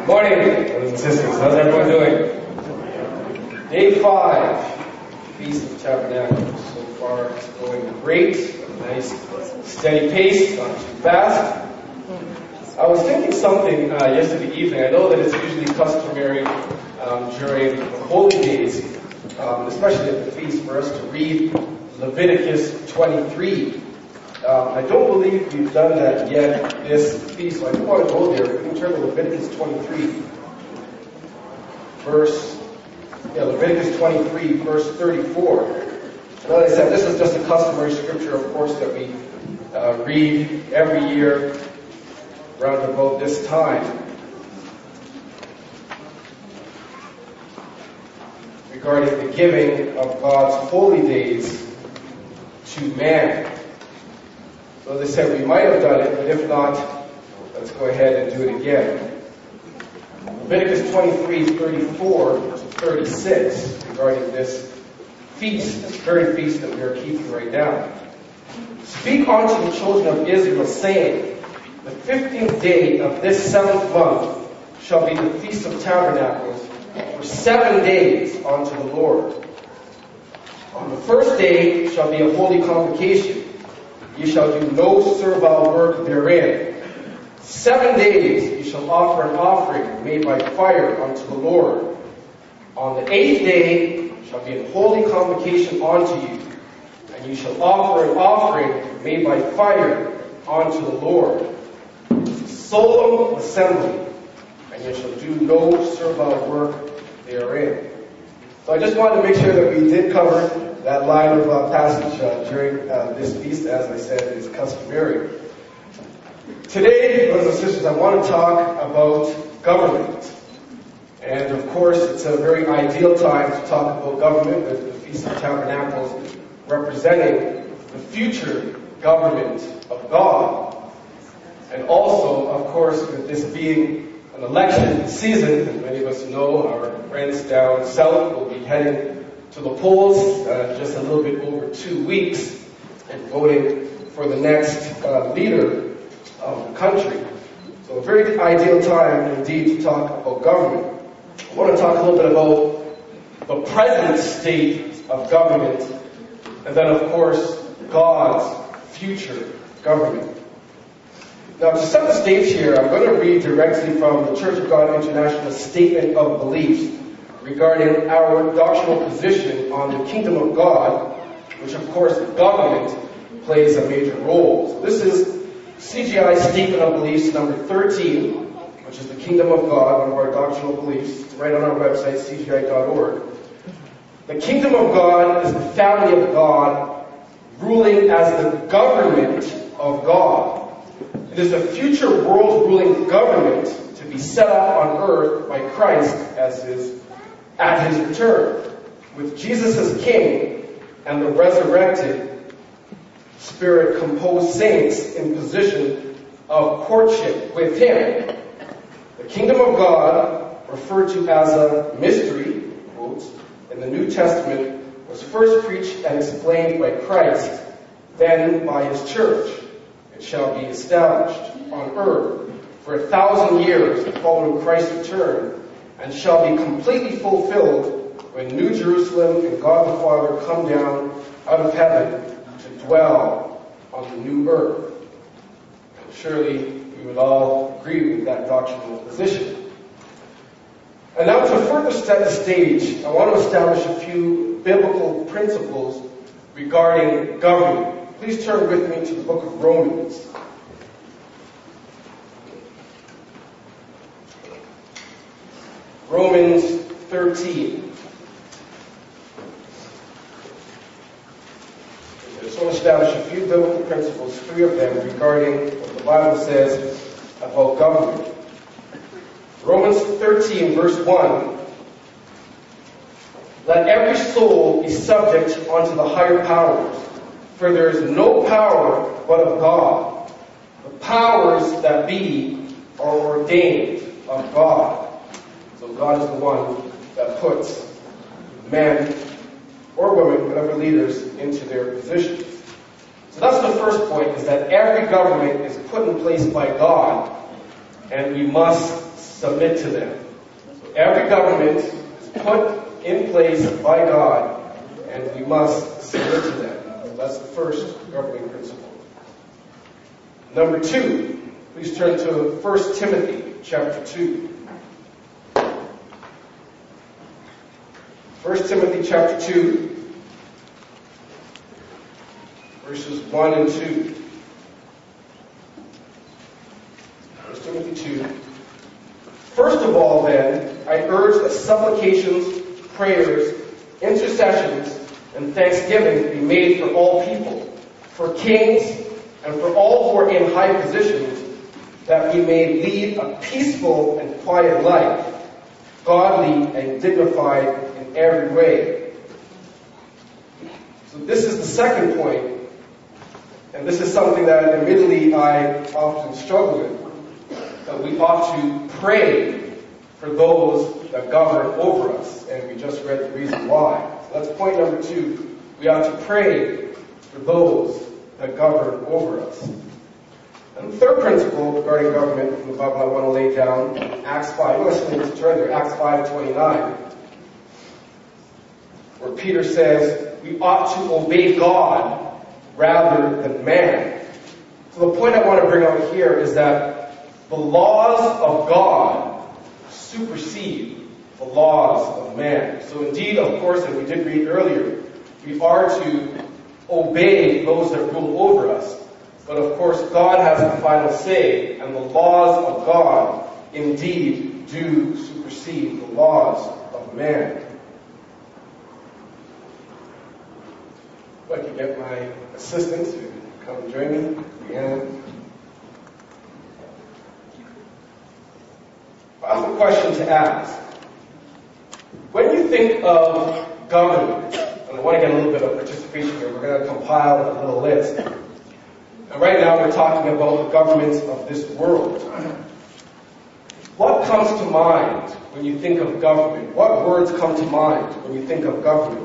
Morning, brothers and sisters. How's everyone doing? Day 5, Feast of Tabernacles. So far, it's going great. A nice, steady pace, not too fast. I was thinking something yesterday evening. I know that it's usually customary during the holy days, especially at the feast, for us to read Leviticus 23. I don't believe we've done that yet this feast, so I don't want to go there. We can turn to Leviticus 23, Leviticus 23, verse 34. And as I said, this is just a customary scripture, of course, that we read every year around about this time, regarding the giving of God's holy days to man. So as I said, we might have done it, but if not, let's go ahead and do it again. Leviticus 23, 34 to 36, regarding this feast, this very feast that we are keeping right now. Speak unto the children of Israel, saying, the 15th day of this 7th month shall be the Feast of Tabernacles for 7 days unto the Lord. On the first day shall be a holy convocation. Ye shall do no servile work therein. 7 days ye shall offer an offering made by fire unto the Lord. On the 8th day shall be a holy convocation unto you, and ye shall offer an offering made by fire unto the Lord. Solemn assembly, and ye shall do no servile work therein. So I just wanted to make sure that we did cover that line of passage during this feast, as I said, is customary. Today, brothers and sisters, I want to talk about government. And of course, it's a very ideal time to talk about government, with the Feast of Tabernacles representing the future government of God. And also, of course, with this being an election season, as many of us know, our friends down south will be heading to the polls just a little bit over 2 weeks and voting for the next leader of the country. So a very ideal time indeed to talk about government. I want to talk a little bit about the present state of government, and then of course God's future government. Now, to set the stage here, I'm going to read directly from the Church of God International Statement of Beliefs regarding our doctrinal position on the kingdom of God, which of course government plays a major role. So this is CGI Statement of Beliefs number 13, which is the kingdom of God, one of our doctrinal beliefs. It's right on our website, cgi.org. The kingdom of God is the family of God, ruling as the government of God. It is a future world-ruling government to be set up on earth by Christ at his return, with Jesus as king and the resurrected Spirit-composed saints in position of courtship with him. The kingdom of God, referred to as a mystery, quotes, in the New Testament, was first preached and explained by Christ, then by his church. It shall be established on earth for 1,000 years following Christ's return, and shall be completely fulfilled when New Jerusalem and God the Father come down out of heaven to dwell on the new earth. And surely we would all agree with that doctrinal position. And now to further set the stage, I want to establish a few biblical principles regarding government. Please turn with me to the book of Romans. Romans 13. I just want to establish a few biblical principles, 3 of them, regarding what the Bible says about government. Romans 13, verse 1. Let every soul be subject unto the higher powers, for there is no power but of God. The powers that be are ordained of God. So God is the one that puts men or women, whatever leaders, into their positions. So that's the first point, is that every government is put in place by God, and we must submit to them. So every government is put in place by God, and we must submit to them. That's the first governing principle. Number 2, please turn to 1 Timothy chapter 2. 1 Timothy chapter 2, verses 1 and 2. 1 Timothy 2. First of all, then, I urge that supplications, prayers, intercessions, and thanksgiving be made for all people, for kings, and for all who are in high positions, that we may lead a peaceful and quiet life, godly and dignified in every way. So this is the second point, and this is something that admittedly I often struggle with, that we ought to pray for those that govern over us, and we just read the reason why. So that's point number 2. We ought to pray for those that govern over us. And the third principle regarding government from the Bible I want to lay down, Acts 5. Let's turn there, Acts 5:29, where Peter says we ought to obey God rather than man. So the point I want to bring out here is that the laws of God supersede the laws of man. So indeed, of course, as we did read earlier, we are to obey those that rule over us. But of course, God has the final say, and the laws of God indeed do supersede the laws of man. If I could get my assistant to come join me, Leanne. I have a question to ask. When you think of government, and I want to get a little bit of participation here, we're going to compile a little list. And right now we're talking about the governments of this world. What comes to mind when you think of government? What words come to mind when you think of government?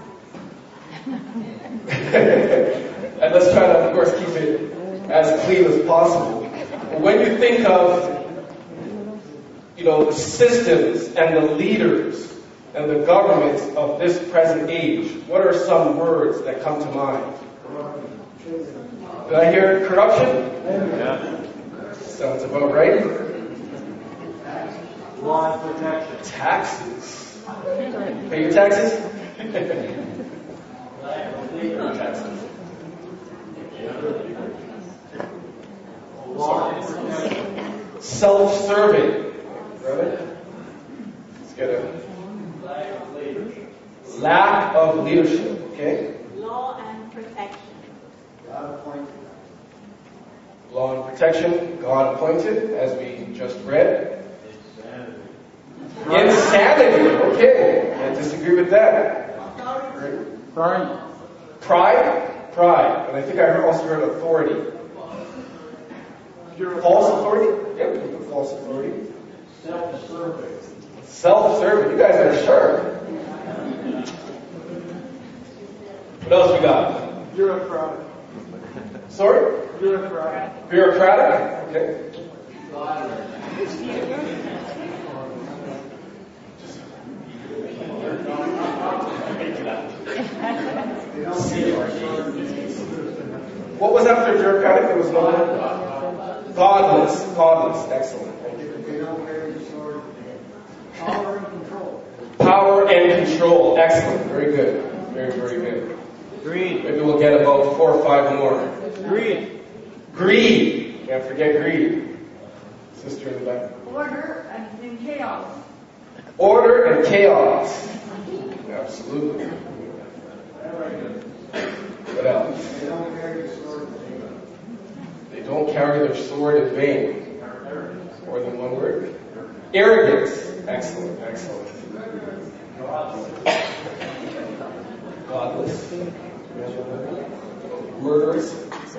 And let's try to, of course, keep it as clean as possible. But when you think of, the systems and the leaders and the governments of this present age, what are some words that come to mind? Did I hear corruption? Yeah. Sounds about right. Law and protection. Taxes. Pay your taxes? Taxes. Law and protection. Self-serving. Brother? Let's get a lack of leadership. Okay? Law and protection. God appointed. Law and protection, God appointed, as we just read. Insanity. Okay. Can't disagree with that. Pride. Pride. And I think I also heard authority. False authority? Yeah, we can put false authority. Self-serving. Self-serving. You guys are sharp. What else we got? Bureaucratic. Sorry? Bureaucratic. Bureaucratic? Okay. What was after bureaucratic? There was no one? Godless. Excellent. Thank you. They don't carry the sword. Power and control. Power and control. Excellent. Very good. Very, very good. Greed. Maybe we'll get about 4 or 5 more. Greed. Greed. Can't forget greed. Sister in the back. Order and chaos. Order and chaos. Absolutely. What else? They don't carry the sword. They don't carry their sword in vain. More than one word. Arrogance. Excellent. Godless. Murderous.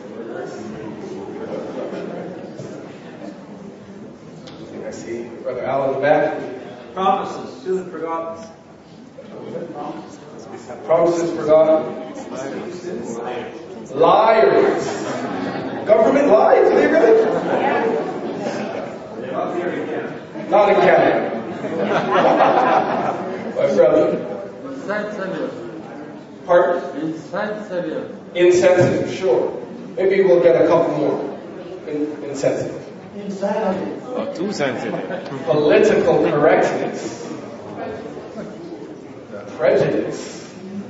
I see Brother Al in the back. Promises soon forgotten. Promises forgotten. Liars. Government lies. Do they really? Not in Canada. My brother. Pardon? Insensitive, sure. Maybe we'll get a couple more. Insensitive. Insanity. Too sensitive. Political correctness. Prejudice.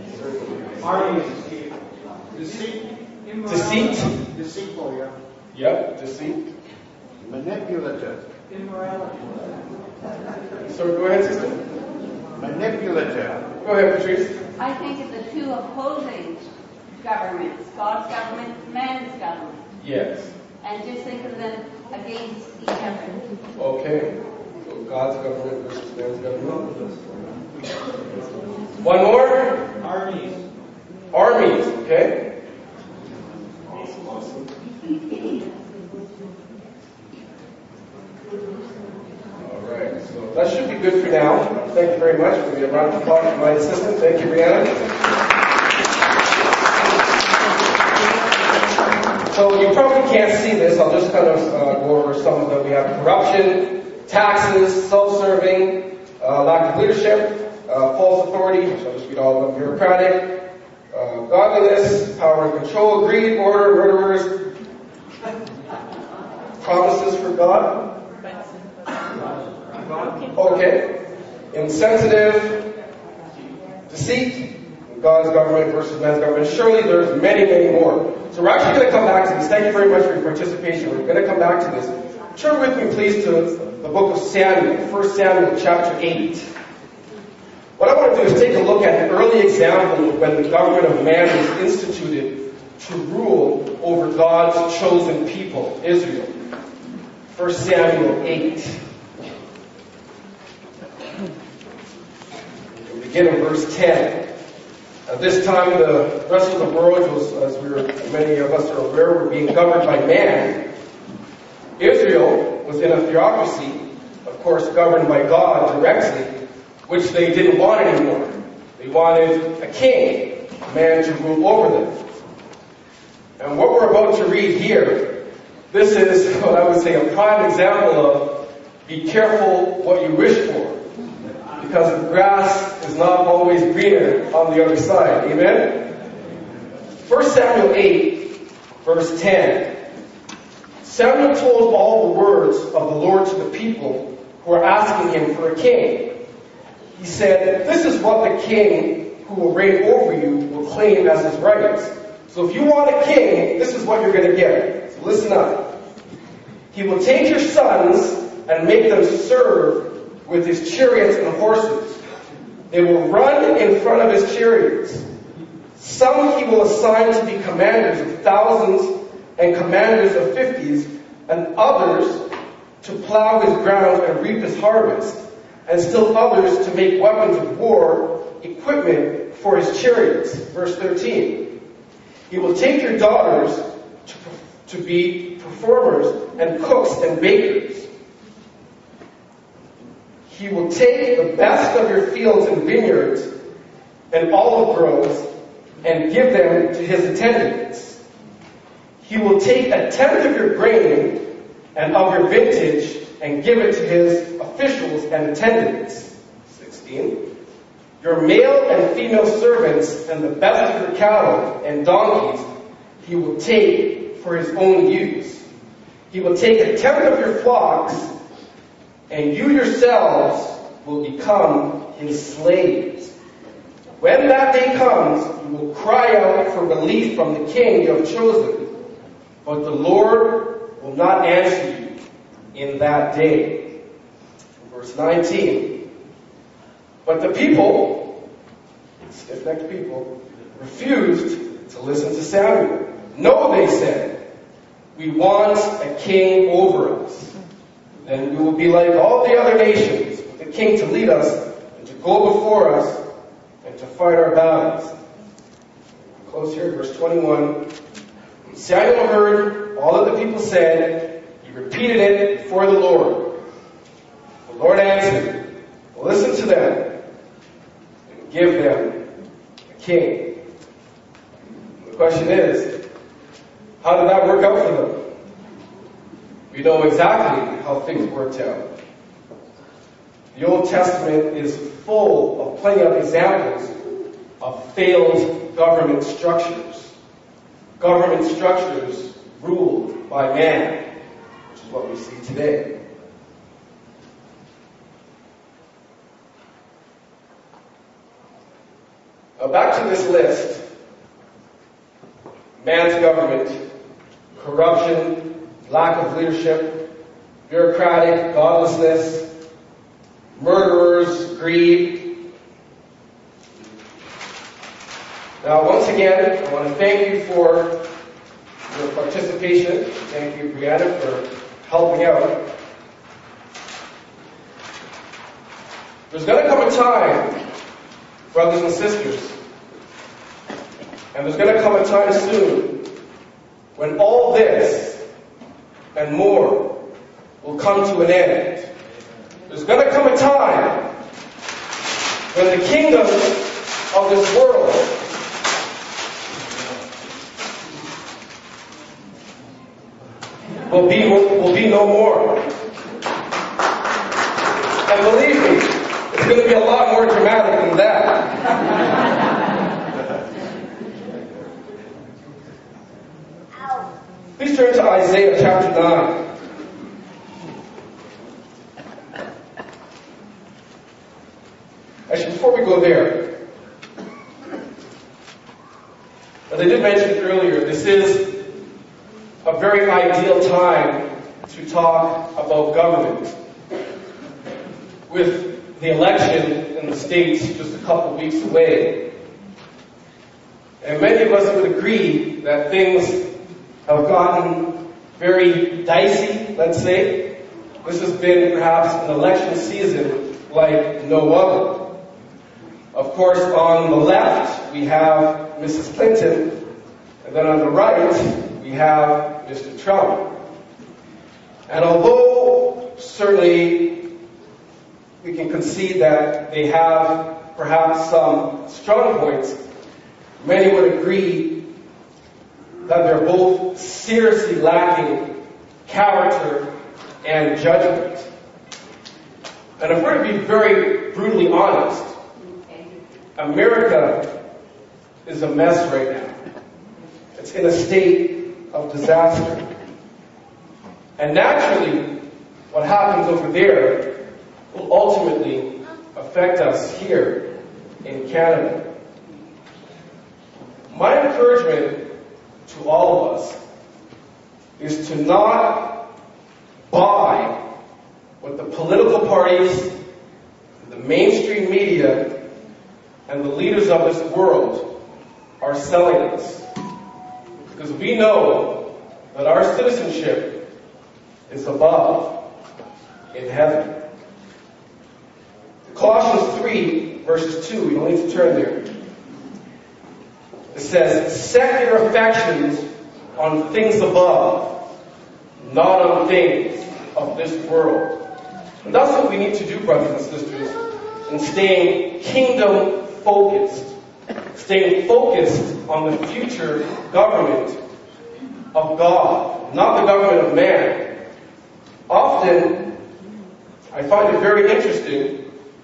Deceit. Deceit. Deceitful, yeah. Yep, deceit. Manipulative. Immorality. So go ahead, sister. Manipulative. Go ahead, Patrice. I think of the two opposing governments, God's government, man's government, Yes. and just think of them against each other. Okay. So God's government versus man's government. One more. Armies. Armies, okay? Alright, so that should be good for now. Thank you very much. We'll be a round of applause for my assistant. Thank you, Brianna. So you probably can't see this. I'll just kind of go over some of them. We have corruption, taxes, self-serving, lack of leadership, false authority, which I'll just read all of them, bureaucratic, godliness, power and control, greed, order, murderers, promises for God. Okay. Insensitive, deceit, God's government versus man's government. Surely there's many, many more. So we're actually going to come back to this. Thank you very much for your participation. We're going to come back to this. Turn with me, please, to the book of Samuel, 1 Samuel chapter 8. What I want to do is take a look at an early example of when the government of man was instituted to rule over God's chosen people, Israel. 1 Samuel 8. We'll begin in verse 10. At this time, the rest of the world was, as many of us are aware, were being governed by man. Israel was in a theocracy, of course, governed by God directly, which they didn't want anymore. They wanted a king, a man to rule over them. And what we're about to read here, this is what I would say a prime example of be careful what you wish for, because the grass is not always greener on the other side. Amen? 1 Samuel 8, verse 10. Samuel told all the words of the Lord to the people who were asking him for a king. He said, "This is what the king who will reign over you will claim as his rights. So if you want a king, this is what you're going to get. So listen up. He will take your sons and make them serve with his chariots and horses. They will run in front of his chariots. Some he will assign to be commanders of thousands and commanders of 50s, and others to plow his ground and reap his harvest, and still others to make weapons of war, equipment for his chariots." Verse 13. "He will take your daughters to be performers and cooks and bakers. He will take the best of your fields and vineyards and olive groves and give them to his attendants. He will take 1/10 of your grain and of your vintage and give it to his officials and attendants." 16. "Your male and female servants and the best of your cattle and donkeys he will take for his own use. He will take 1/10 of your flocks, and you yourselves will become his slaves. When that day comes, you will cry out for relief from the king you have chosen, but the Lord will not answer you in that day." Verse 19. "But the people," stiff-necked people, "refused to listen to Samuel. 'No,' they said, 'we want a king over us. Then we will be like all the other nations, with a king to lead us and to go before us and to fight our battles.'" Close here, verse 21. "When Samuel heard all that the people said, he repeated it before the Lord. The Lord answered, 'Listen to them and give them a king.'" The question is, how did that work out for them? We know exactly how things worked out. The Old Testament is full of plenty of examples of failed government structures. Government structures ruled by man, which is what we see today. Now back to this list. Man's government, corruption, lack of leadership, bureaucratic, godlessness, murderers, greed. Now, once again, I want to thank you for your participation. Thank you, Brianna, for helping out. There's going to come a time, brothers and sisters, and there's going to come a time soon when all this and more will come to an end. There's going to come a time when the kingdom of this world will be no more. And believe me, it's going to be a lot more dramatic than that. Please turn to Isaiah chapter 9. Actually, before we go there, as I did mention earlier, this is a very ideal time to talk about government. With the election in the States just a couple weeks away, and many of us would agree that things have gotten very dicey, let's say. This has been perhaps an election season like no other. Of course, on the left, we have Mrs. Clinton, and then on the right, we have Mr. Trump. And although certainly we can concede that they have perhaps some strong points, many would agree that they're both seriously lacking character and judgment. And if we're to be very brutally honest, America is a mess right now. It's in a state of disaster. And naturally, what happens over there will ultimately affect us here in Canada. My encouragement to all of us is to not buy what the political parties, the mainstream media, and the leaders of this world are selling us. Because we know that our citizenship is above, in heaven. Colossians 3, verses 2, you don't need to turn there. It says, set your affections on things above, not on things of this world. And that's what we need to do, brothers and sisters, in staying kingdom focused, staying focused on the future government of God, not the government of man. Often, I find it very interesting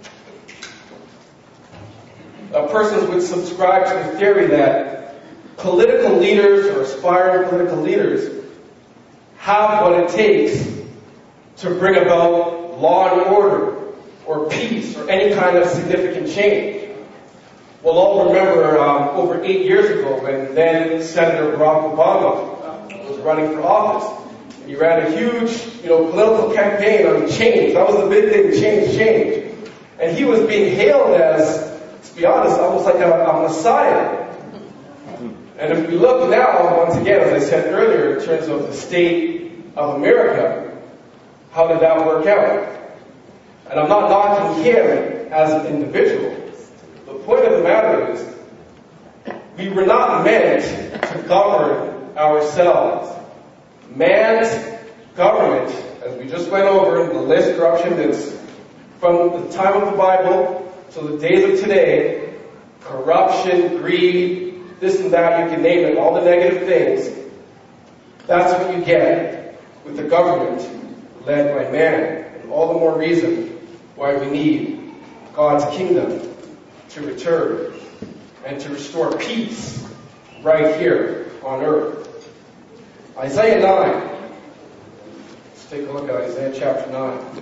that persons would subscribe to the theory that political leaders or aspiring political leaders have what it takes to bring about law and order or peace or any kind of significant change. We'll all remember over 8 years ago when then Senator Barack Obama was running for office. He ran a huge, political campaign on change. That was the big thing, change. And he was being hailed as, to be honest, almost like a messiah. And if we look now, once again, as I said earlier, in terms of the state of America, how did that work out? And I'm not knocking him as an individual. The point of the matter is, we were not meant to govern ourselves. Man's government, as we just went over in the list, corruption, that's from the time of the Bible to the days of today, corruption, greed, this and that, you can name it, all the negative things. That's what you get with the government led by man. And all the more reason why we need God's kingdom to return and to restore peace right here on earth. Isaiah 9. Let's take a look at Isaiah chapter 9.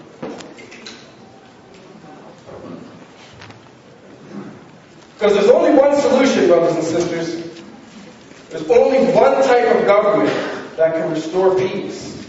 Because there's only one solution, brothers and sisters. There's only one type of government that can restore peace.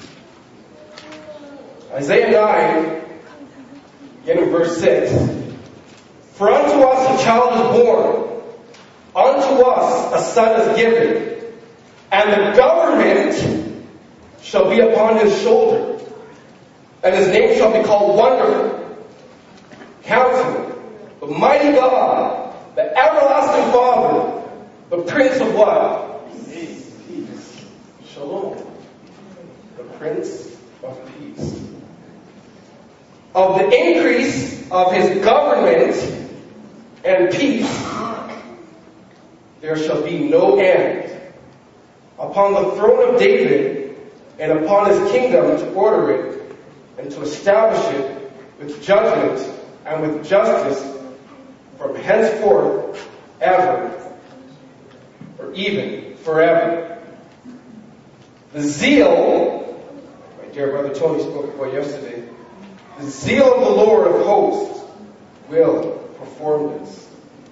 Isaiah 9, beginning verse 6. For unto us a child is born, unto us a son is given, and the government shall be upon his shoulder, and his name shall be called Wonderful, Counselor, the Mighty God, the Everlasting Father, the Prince of what? Peace. Shalom. The Prince of Peace. Of the increase of his government and peace, there shall be no end. Upon the throne of David and upon his kingdom, to order it and to establish it with judgment and with justice from henceforth, ever, or even forever. The zeal, my dear brother Tony spoke about yesterday, the zeal of the Lord of hosts will perform this.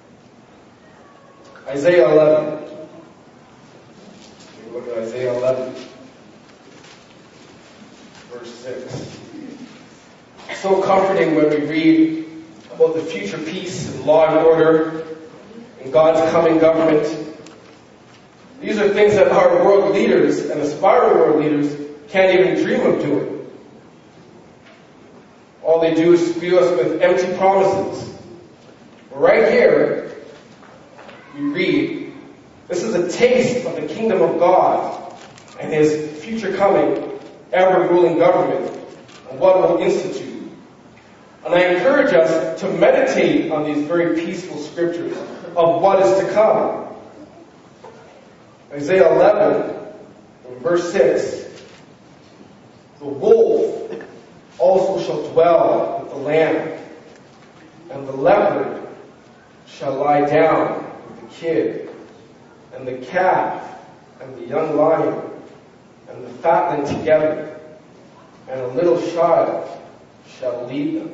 Isaiah 11. Look at Isaiah 11, verse 6. So comforting when we read about the future peace and law and order and God's coming government. These are things that our world leaders and aspiring world leaders can't even dream of doing. All they do is spew us with empty promises. But right here, we read, this is a taste of the kingdom of God and his future coming, ever-ruling government and what it will institute. And I encourage us to meditate on these very peaceful scriptures of what is to come. Isaiah 11, verse 6. The wolf also shall dwell with the lamb, and the leopard shall lie down with the kid, and the calf and the young lion and the fatling together, and a little child shall lead them.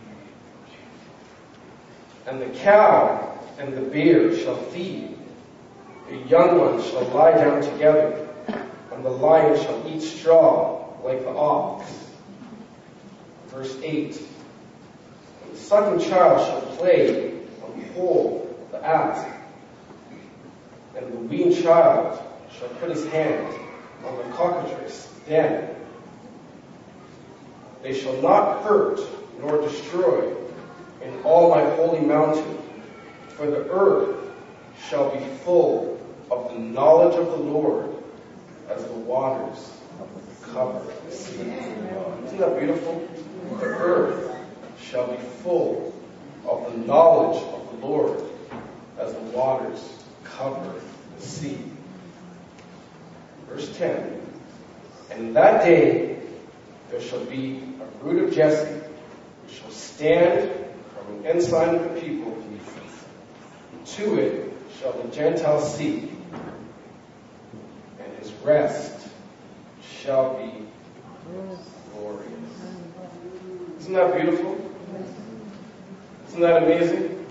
And the cow and the bear shall feed. The young ones shall lie down together, and the lion shall eat straw like the ox. Verse 8. And the sucking child shall play on the hole of the asp, and the weaned child shall put his hand on the cockatrice den. They shall not hurt nor destroy in all my holy mountain, for the earth shall be full of the knowledge of the Lord as the waters cover the sea. Isn't that beautiful? The earth shall be full of the knowledge of the Lord as the waters cover the sea. Verse 10. And in that day there shall be a root of Jesse, which shall stand from an ensign of the people. To it shall the Gentiles seek, and his rest shall be glorious. Isn't that beautiful? Isn't that amazing?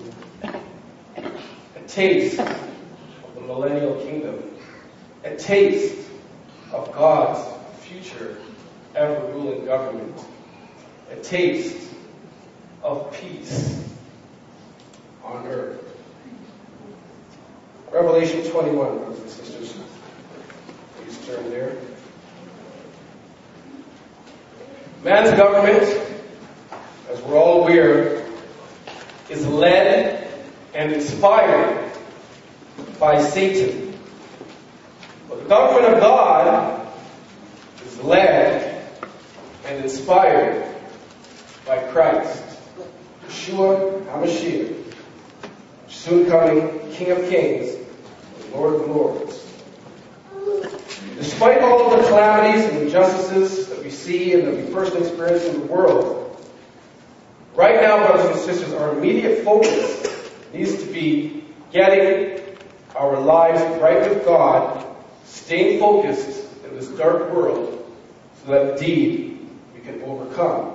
A taste of the millennial kingdom. A taste of God's future ever-ruling government. A taste of peace on earth. Revelation 21, brothers and sisters. Please turn there. Man's government, as we're all aware, is led and inspired by Satan. But the government of God is led and inspired by Christ, Yeshua HaMashiach, soon coming King of Kings and Lord of Lords. Despite all of the calamities and injustices that we see see and that we personally experience in the world. Right now, brothers and sisters, our immediate focus needs to be getting our lives right with God, staying focused in this dark world, so that indeed we can overcome.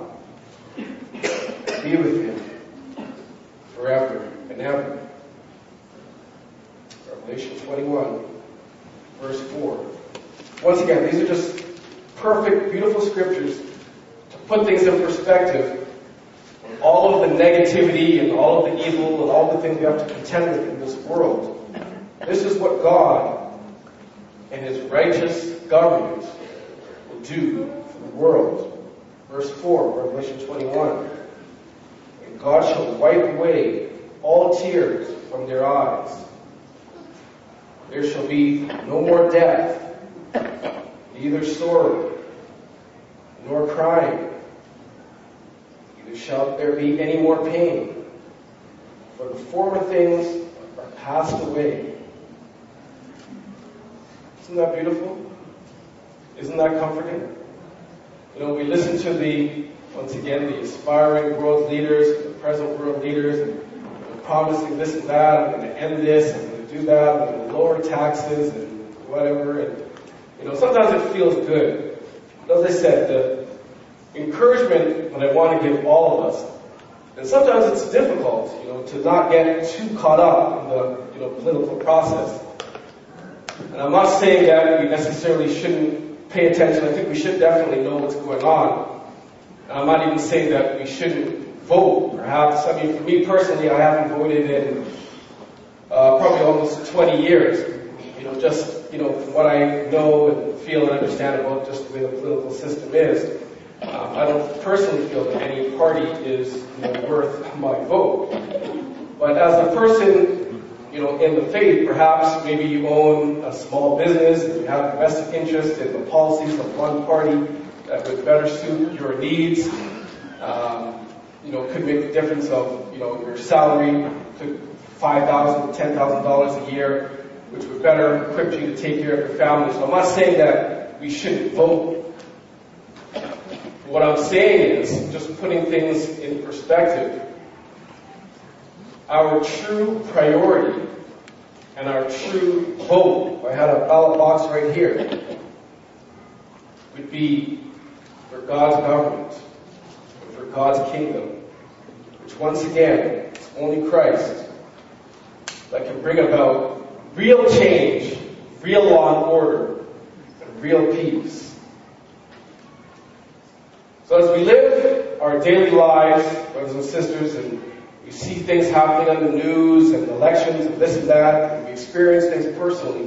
Be with Him forever and ever. Revelation 21, verse 4. Once again, these are just perfect, beautiful scriptures to put things in perspective. All of the negativity and all of the evil and all the things we have to contend with in this world. This is what God and His righteous government will do for the world. Verse 4, Revelation 21. And God shall wipe away all tears from their eyes. There shall be no more death, neither sorrow, nor crying. Neither shall there be any more pain, for the former things are passed away. Isn't that beautiful? Isn't that comforting? We listen to once again, the aspiring world leaders, the present world leaders, and promising this and that, I'm going to end this, I'm going to do that, I'm going to lower taxes and whatever. And sometimes it feels good. But as I said, the encouragement that I want to give all of us, and sometimes it's difficult, to not get too caught up in the political process. And I'm not saying that we necessarily shouldn't pay attention. I think we should definitely know what's going on. And I'm not even saying that we shouldn't vote, perhaps. I mean, for me personally, I haven't voted in probably almost 20 years. From what I know and feel and understand about just the way the political system is, I don't personally feel that any party is worth my vote. But as a person, in the faith, perhaps maybe you own a small business and you have a vested interest in the policies of one party that would better suit your needs. Could make the difference of, your salary, could $5,000, $10,000 a year, which would better equip you to take care of your family. So I'm not saying that we shouldn't vote. What I'm saying is, just putting things in perspective, our true priority and our true vote, if I had a ballot box right here, would be for God's government, for God's kingdom, which once again, it's only Christ that can bring about real change, real law and order, and real peace. So as we live our daily lives, brothers and sisters, and we see things happening on the news and elections and this and that, and we experience things personally,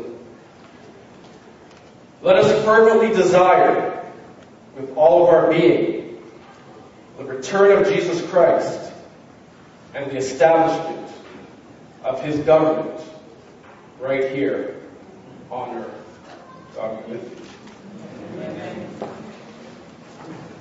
let us fervently desire with all of our being the return of Jesus Christ and the establishment of His government right here on earth. God be with you. Amen.